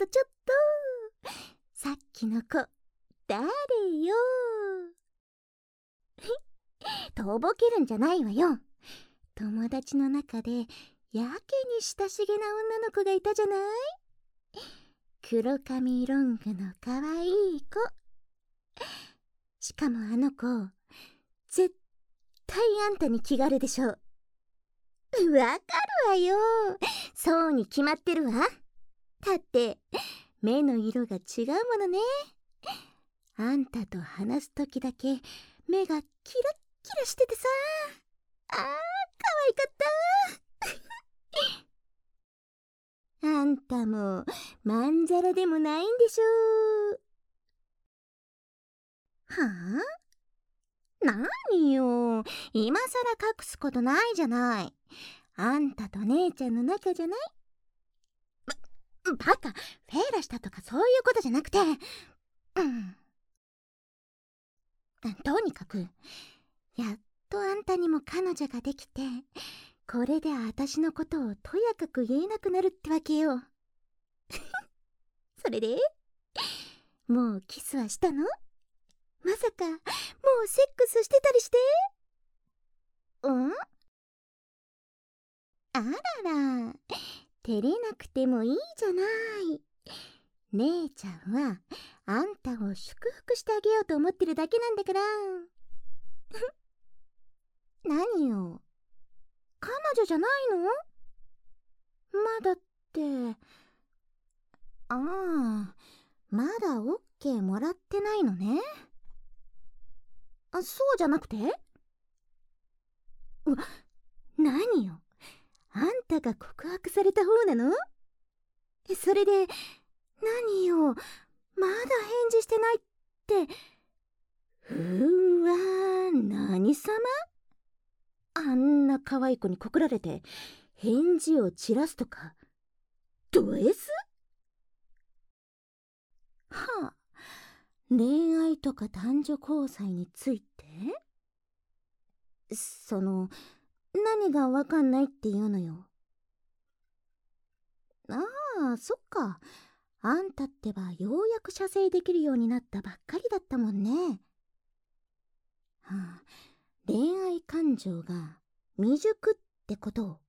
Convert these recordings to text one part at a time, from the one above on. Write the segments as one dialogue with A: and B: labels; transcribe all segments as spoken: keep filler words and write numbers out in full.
A: とちょっと、さっきの子誰よ。とぼけるんじゃないわよ。友達の中でやけに親しげな女の子がいたじゃない。黒髪ロングのかわいい子。しかもあの子絶対あんたに気があるでしょ。わかるわよ。そうに決まってるわ。だって目の色が違うものね。あんたと話すときだけ目がキラッキラしててさ。あー、かわいかったあんたもまんざらでもないんでしょう。はあ？なによ、今さら隠すことないじゃない。あんたと姉ちゃんの仲じゃない？ば、バカ、フェラしたとかそういうことじゃなくて、うん。とにかく、やっとあんたにも彼女ができて、これで私のことをとやかく言えなくなるってわけよ。それで、もうキスはしたの？まさか、もうセックスしてたりして？うん？あらら、照れなくてもいいじゃない。姉ちゃんはあんたを祝福してあげようと思ってるだけなんだから。何よ、彼女じゃないの？まだって。ああ、まだオッケーもらってないのね。あ、そうじゃなくて？うわ、何よ、あんたが告白された方なの？それで何よ、まだ返事してないって。うーわー、何様？あんな可愛い子に告られて返事を散らすとかド S？ はあ、恋愛とか男女交際について？その、何がわかんないっていうのよ。ああ、そっか。あんたってばようやく射精できるようになったばっかりだったもんね。はあ、恋愛感情が未熟ってことを。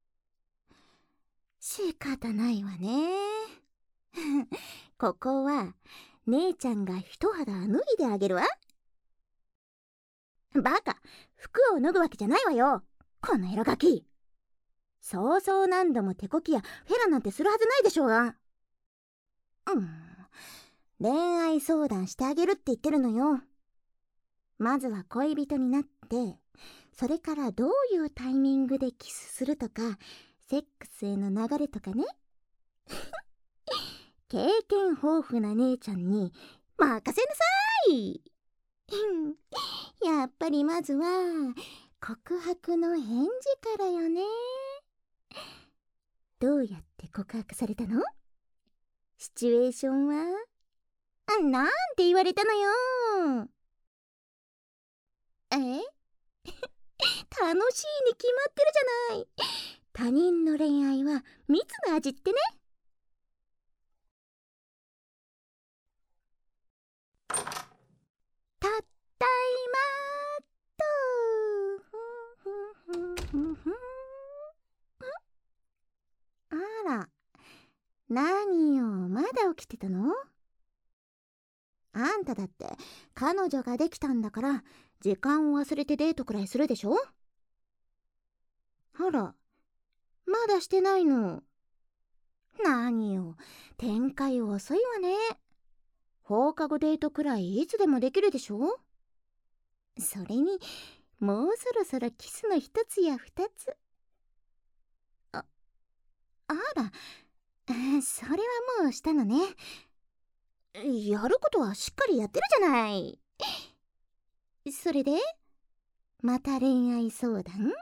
A: 仕方ないわね。ここは姉ちゃんが一肌脱いであげるわ。バカ、服を脱ぐわけじゃないわよ、このエロガキ。そうそう何度も手こきやフェラなんてするはずないでしょうが。うん、恋愛相談してあげるって言ってるのよ。まずは恋人になって、それからどういうタイミングでキスするとか、セックスへの流れとかね。経験豊富な姉ちゃんに任せなさい。やっぱりまずは告白の返事からよね。どうやって告白されたの？シチュエーションは？なんて言われたのよ。え？楽しいに決まってるじゃない。他人の恋愛は蜜の味ってね。たったいまーと。あら、何よ、まだ起きてたの？あんただって彼女ができたんだから時間を忘れてデートくらいするでしょ？ほら、まだしてないの。何よ、展開遅いわね。放課後デートくらいいつでもできるでしょ？それにもうそろそろキスの一つや二つ。あ、あら、それはもうしたのね。やることはしっかりやってるじゃない。それでまた恋愛相談？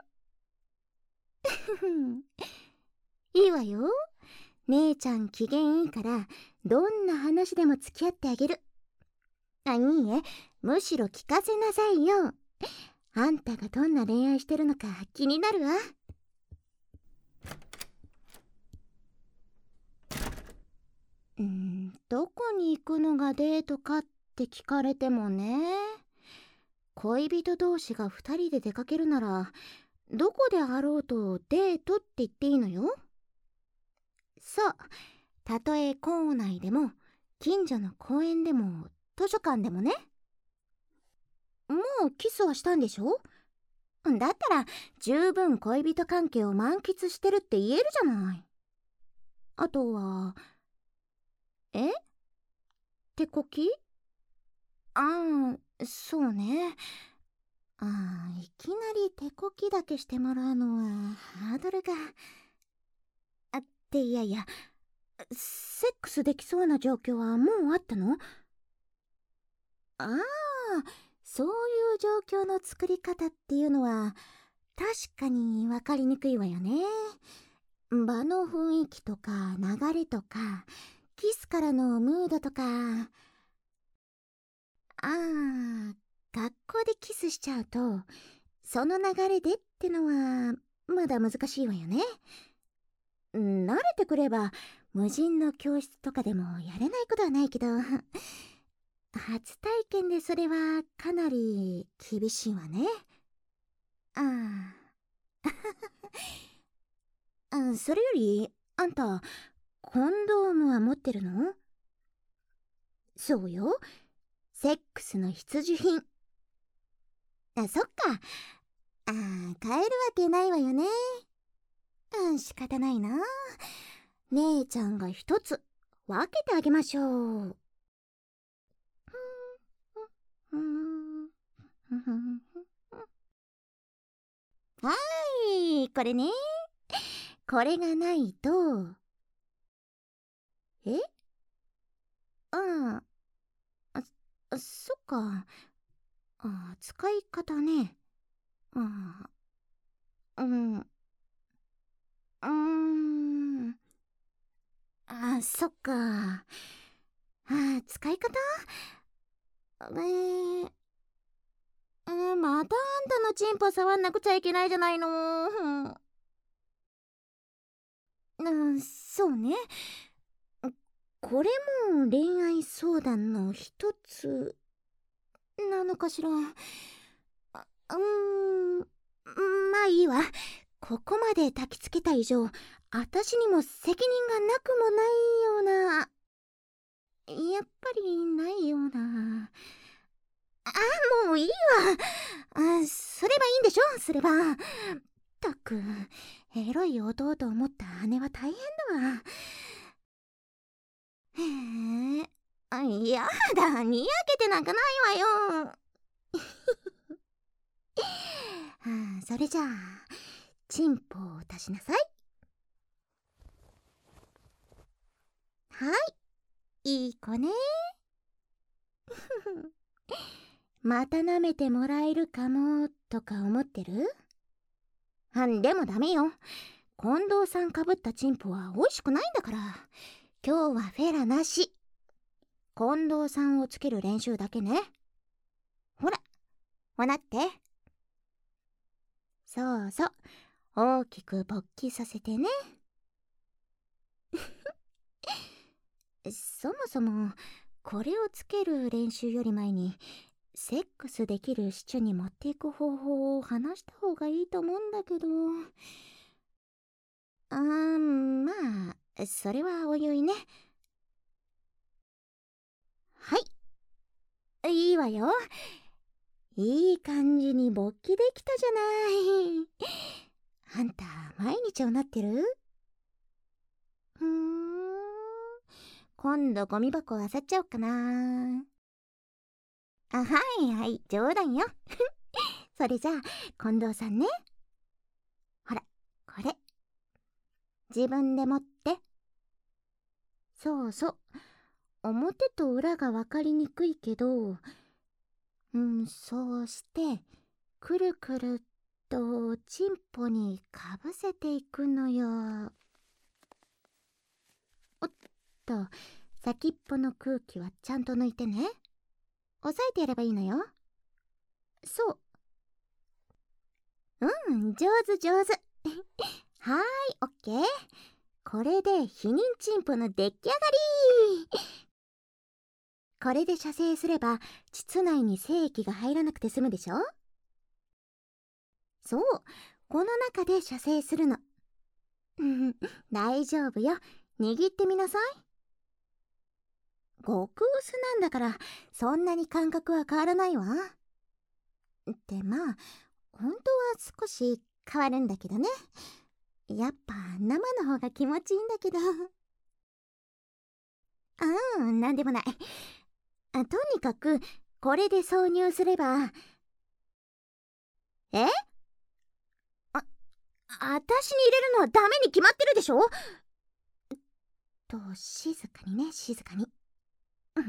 A: いいわよ。姉ちゃん機嫌いいからどんな話でも付き合ってあげる。あ、いいえ、むしろ聞かせなさいよ。あんたがどんな恋愛してるのか気になるわ。ん？ どこに行くのがデートかって聞かれてもね。恋人同士が二人で出かけるなら、どこであろうとデートって言っていいのよ。そう、たとえ校内でも近所の公園でも図書館でもね。もうキスはしたんでしょ？だったら十分恋人関係を満喫してるって言えるじゃない。あとは、え？手こき？ああ、そうね。ああ、いきなり手こきだけしてもらうのはハードルが。あっていやいや、セックスできそうな状況はもうあったの？ああ、そういう状況の作り方っていうのは確かに分かりにくいわよね。場の雰囲気とか流れとかキスからのムードとか。ああ、学校でキスしちゃうとその流れでってのはまだ難しいわよね。慣れてくれば無人の教室とかでもやれないことはないけど、初体験でそれはかなり厳しいわね。ああ。あ、それよりあんたコンドームは持ってるの？そうよ、セックスの必需品。あ、そっか。ああ、買えるわけないわよね。うん、仕方ないな。姉ちゃんが一つ分けてあげましょう。はい、これね。これがないと。え？ああ、あ、そっか。あ、使い方ね。あ、うん。うーん。あ、そっか。あ、使い方？えー、えー、またあんたのチンポ触んなくちゃいけないじゃないの。うん、そうね。これも恋愛相談の一つなのかしら。あ、うーん、まあいいわ。ここまで焚きつけた以上、私にも責任がなくもないような。やっぱりないような。あ、もういいわ。あ、すればいいんでしょ、すれば。ったく、エロい弟を持った姉は大変だわ。へえ、あ、やだ、にやけてなんかないわよ。はあ、それじゃあチンポを出しなさい。はい、いい子ね。また舐めてもらえるかもとか思ってる？あ、でもダメよ。近藤さんかぶったチンポは美味しくないんだから。今日はフェラなし。近藤さんをつける練習だけね。ほら、ほなって。そうそう、大きく勃起させてね。そもそもこれをつける練習より前にセックスできるシチュに持っていく方法を話した方がいいと思うんだけど。あー、まあそれはおいおいね。はい、いいわよ。いい感じに勃起できたじゃない。あんた毎日をなってる？ふーん、今度ゴミ箱漁っちゃおうかな。あ、はいはい、冗談よ。それじゃあ近藤さんね。ほら、これ自分で持って。そうそう、表と裏が分かりにくいけど、うん、そうしてくるくるっとチンポにかぶせていくのよ。おっと、先っぽの空気はちゃんと抜いてね。押さえてやればいいのよ。そう、うん、上手上手。はーい、オッケー。これで避妊チンポの出来上がり。 これで射精すれば膣内に精液が入らなくて済むでしょ。そう、この中で射精するの。大丈夫よ、握ってみなさい。極薄なんだからそんなに感覚は変わらないわ。ってまあ本当は少し変わるんだけどね。やっぱ生の方が気持ちいいんだけど。ああ、なんでもない。あ、とにかくこれで挿入すれば。え？あ、私に入れるのはダメに決まってるでしょ。と、静かにね、静かに。うん。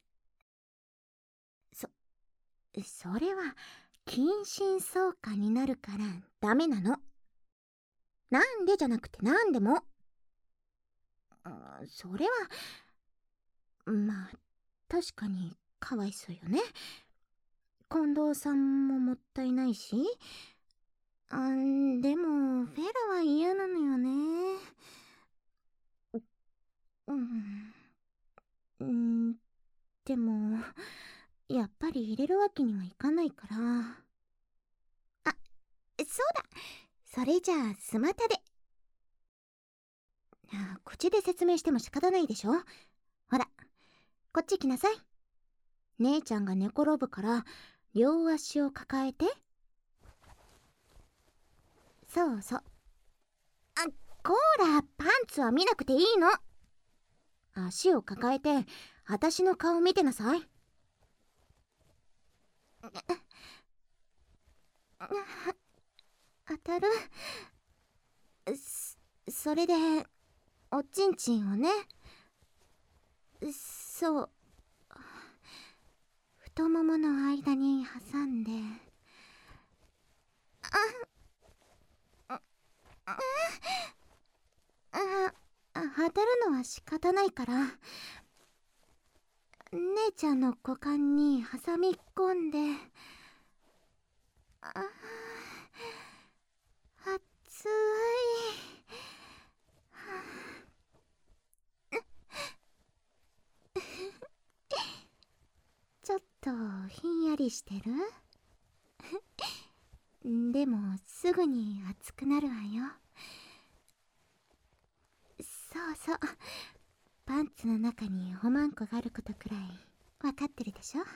A: そ、それは近親相関になるからダメなの。なんでじゃなくてなんでも。あ、それはまあ確かにかわいそうよね。近藤さんももったいないし。あ、でもフェラは嫌なのよね。うん、うん、でもやっぱり入れるわけにはいかないから。あ、そうだ、それじゃあスマタで。あ、口で説明しても仕方ないでしょ。ほら、こっち来なさい。姉ちゃんが寝転ぶから両足を抱えて。そうそう。あ、こーら、パンツは見なくていいの。足を抱えて私の顔見てなさい。当たる。そ、それでおちんちんをね。そう、太ももの間に挟んで。あ、あ、あ、当たるのは仕方ないから姉ちゃんの股間に挟み込んで。あ、熱い。ちょっとひんやりしてる？でもすぐに熱くなるわよ。そうそう、パンツの中におまんこがあることくらい分かってるでしょ。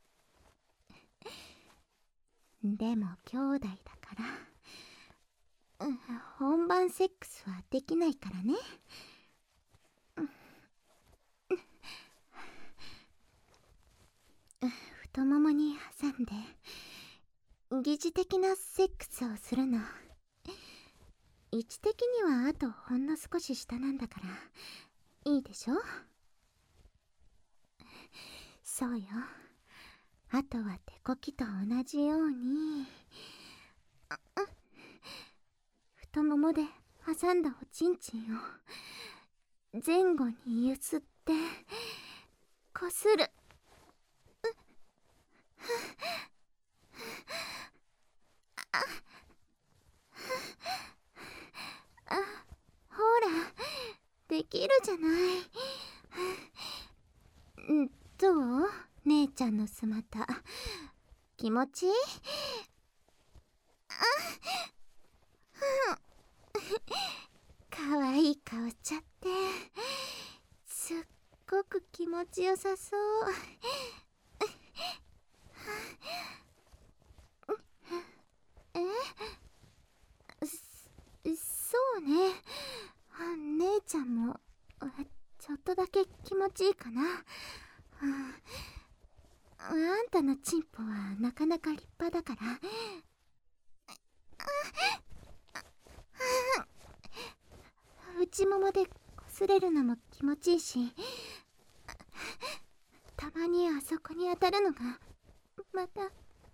A: でも兄弟だから、うん、本番セックスはできないからね。太ももに挟んで疑似的なセックスをするの。位置的にはあとほんの少し下なんだからいいでしょ。そうよ、あとは手こきと同じように。太ももで挟んだおちんちんを前後にゆすってこする。あ、ほらできるじゃない。どう？姉ちゃんのスマタ気持ちいい？かわいい顔しちゃってすっごく気持ちよさそう。え？そうね。姉ちゃんもちょっとだけ気持ちいいかな。あんたのチンポはなかなか立派だから。内ももでこすれるのも気持ちいいし、たまにあそこに当たるのがまた。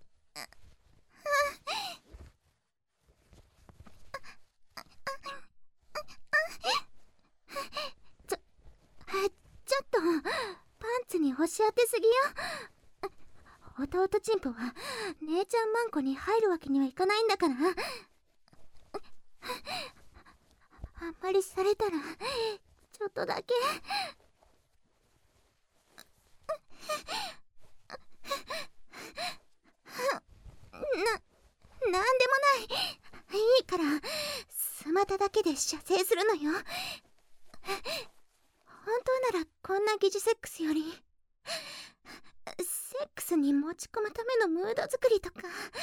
A: ちょ、ちょっとパンツに押し当てすぎよ。弟チンポは姉ちゃんマンコに入るわけにはいかないんだから。あんまりされたらちょっとだけ。 な、なんでもない。いいから、スマタだけで射精するのよ。本当ならこんな疑似セックスより、セックスに持ち込むためのムード作りとか、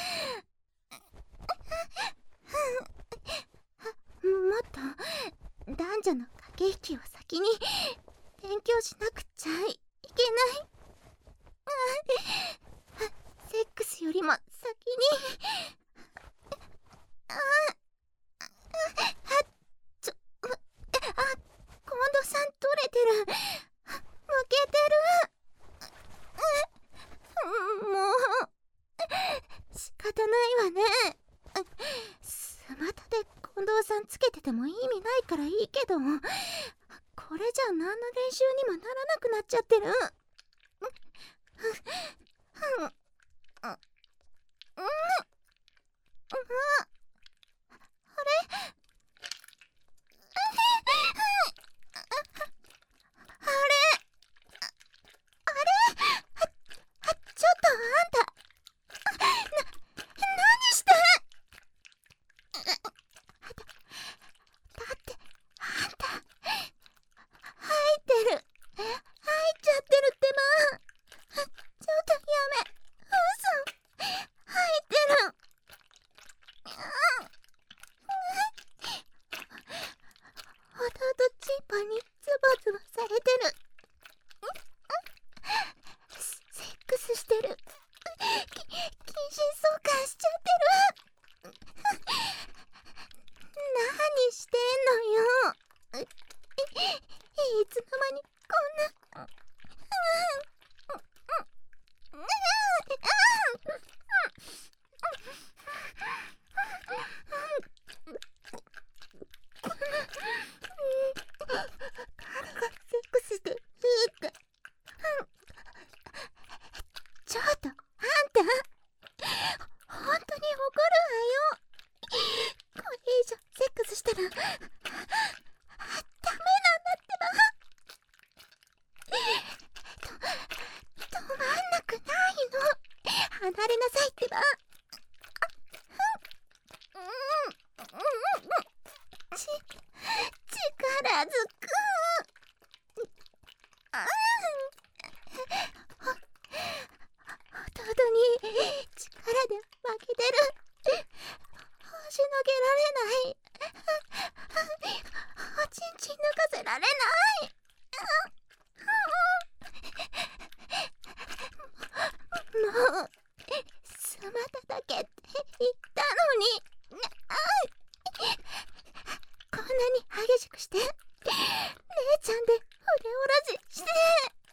A: もっと男女の駆け引きを先に勉強しなくちゃいけない。セックスよりも先に。ああちょあ近藤さん取れてる。負けてる。もう仕方ないわね。スマタで近藤さんつけてても意味ないからいいけど、これじゃ何の練習にもならなくなっちゃってる。離れなさいってば。ち、力ずく。弟に力で負けてる。押しのけられない。おちんちん抜かせられない。もうスマタだけって言ったのに。こんなに激しくして姉ちゃんで腕おらしして。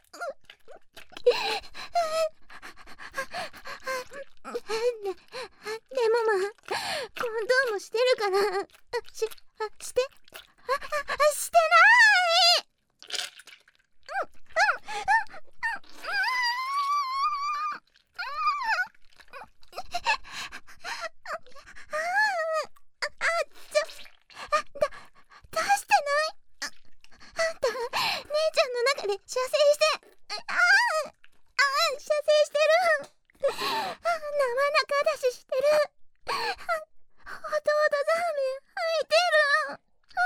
A: で、でもまあコンドームしてるからし、あ、してあ、してない。射精して、ああ、ああ、射精してる。生中出ししてる。弟ザーメン吐いてる。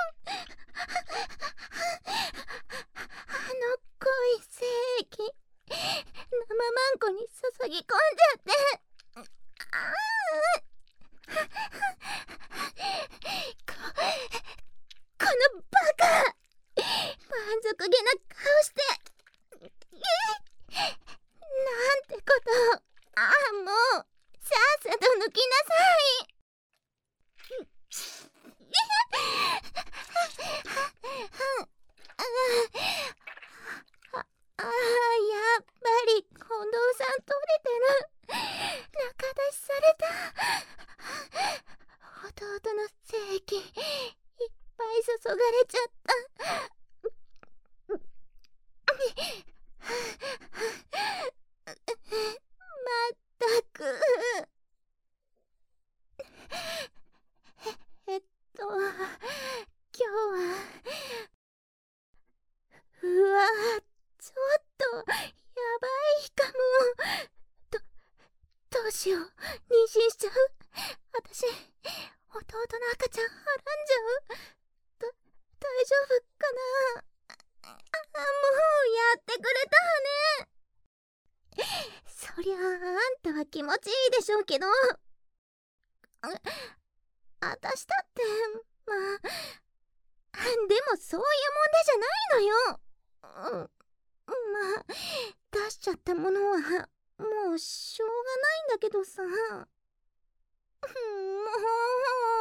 A: あの濃い精液、生マンコに注ぎ込んじゃって。ああ、こ、このバカ。満足げな顔して。なんてこと。ああ、もうさっさと抜きなさい。ああ、やっぱり近藤さん取れてる。中出しされた。弟の精液いっぱい注がれちゃった。まったく。え、えっと今日はうわ、ちょっとやばいしよう、妊娠しちゃう。私、弟の赤ちゃんはらんじゃう。だ、大丈夫かな。あ、もうやってくれたわね。そりゃあ、あんたは気持ちいいでしょうけど、あ、私だって、まあ、でもそういう問題じゃないのよ。うん、まあ、出しちゃったものはもうしょうがないんだけどさ。もう